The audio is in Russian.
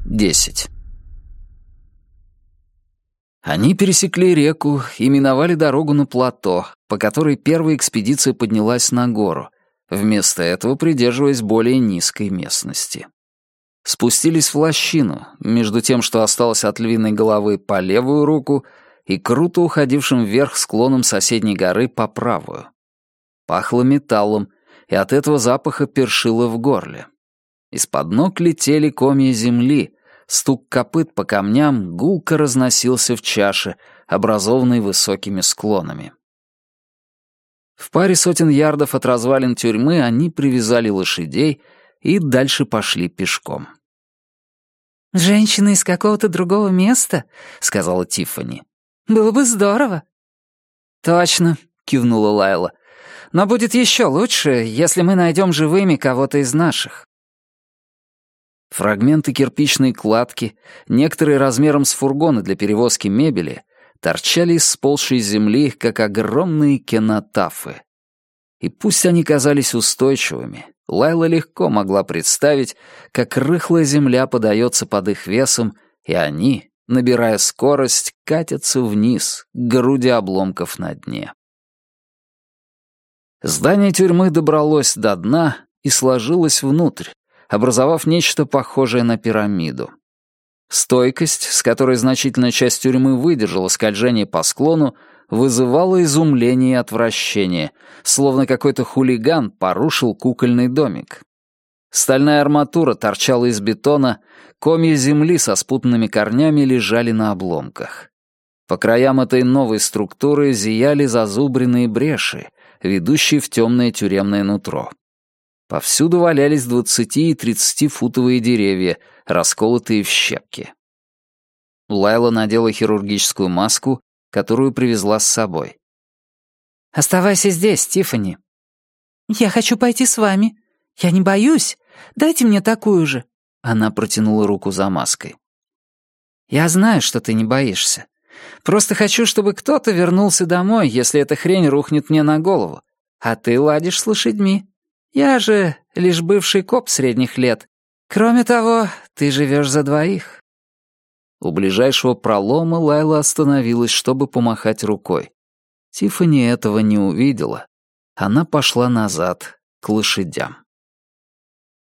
10. Они пересекли реку и миновали дорогу на плато, по которой первая экспедиция поднялась на гору, вместо этого придерживаясь более низкой местности. Спустились в лощину, между тем, что осталось от Львиной головы по левую руку и круто уходившим вверх склоном соседней горы по правую. Пахло металлом, и от этого запаха першило в горле. Из-под ног летели комья земли, стук копыт по камням гулко разносился в чаше, образованной высокими склонами. В паре сотен ярдов от развалин тюрьмы они привязали лошадей и дальше пошли пешком. «Женщина из какого-то другого места?» — сказала Тиффани. «Было бы здорово». «Точно», — кивнула Лайла. «Но будет еще лучше, если мы найдем живыми кого-то из наших». Фрагменты кирпичной кладки, некоторые размером с фургоны для перевозки мебели, торчали из сползшей земли, как огромные кенотафы. И пусть они казались устойчивыми, Лайла легко могла представить, как рыхлая земля подается под их весом, и они, набирая скорость, катятся вниз, к груди обломков на дне. Здание тюрьмы добралось до дна и сложилось внутрь, образовав нечто похожее на пирамиду. Стойкость, с которой значительная часть тюрьмы выдержала скольжение по склону, вызывала изумление и отвращение, словно какой-то хулиган порушил кукольный домик. Стальная арматура торчала из бетона, комья земли со спутанными корнями лежали на обломках. По краям этой новой структуры зияли зазубренные бреши, ведущие в темное тюремное нутро. Повсюду валялись 20- и 30-футовые деревья, расколотые в щепки. Лайла надела хирургическую маску, которую привезла с собой. «Оставайся здесь, Тиффани». «Я хочу пойти с вами. Я не боюсь. Дайте мне такую же». Она протянула руку за маской. «Я знаю, что ты не боишься. Просто хочу, чтобы кто-то вернулся домой, если эта хрень рухнет мне на голову. А ты ладишь с лошадьми. Я же лишь бывший коп средних лет. Кроме того, ты живешь за двоих». У ближайшего пролома Лайла остановилась, чтобы помахать рукой. Тиффани этого не увидела. Она пошла назад, к лошадям.